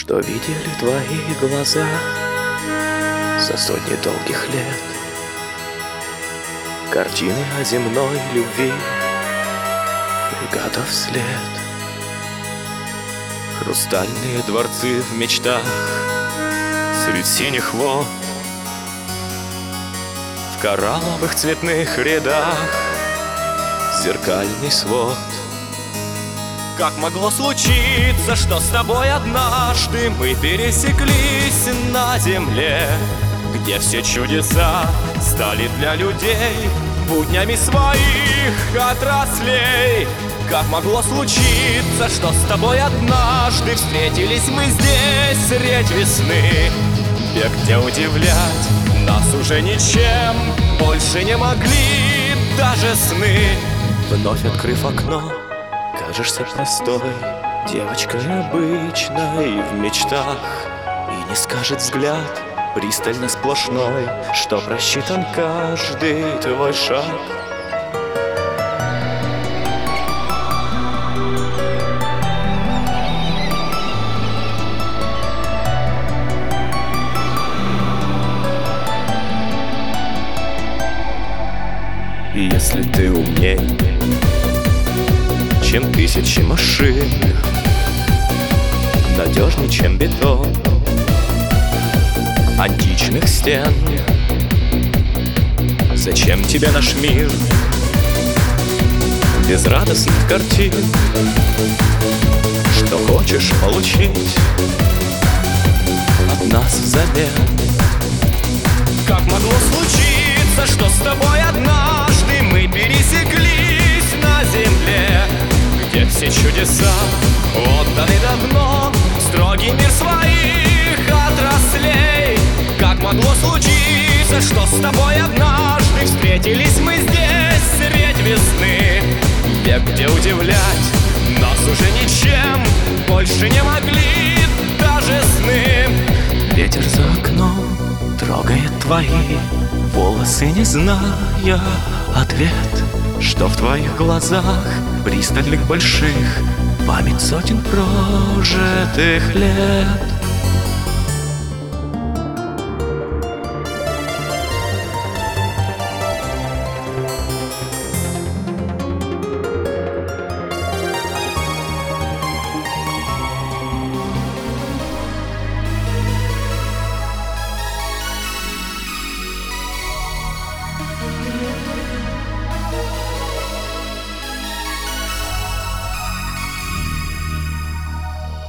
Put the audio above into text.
Что видели твои глаза за сотни долгих лет? Картины о земной любви фрегатов след. Хрустальные дворцы в мечтах средь синих вод, в коралловых цветных рядах зеркальный свод. Как могло случиться, что с тобой однажды мы пересеклись на земле, где все чудеса стали для людей буднями своих отраслей? Как могло случиться, что с тобой однажды встретились мы здесь средь весны, где удивлять нас уже ничем больше не могли даже сны? Вновь открыв окно, кажешься простой девочкой обычной в мечтах, и не скажет взгляд пристально сплошной, что просчитан каждый твой шаг. И если ты умней, чем тысячи машин, надежней, чем бетон античных стен, зачем тебе наш мир без радостных картин? Что хочешь получить от нас взамен? Как могло случиться, что с тобой однажды мы пересеклись на земле, где все чудеса отданы давно в строгий мир своих отраслей? Как могло случиться, что с тобой однажды встретились мы здесь средь весны, век, где удивлять нас уже ничем больше не могли даже сны? Ветер за окном трогает твои волосы, не зная ответ, что в твоих глазах пристальных больших память сотен прожитых лет.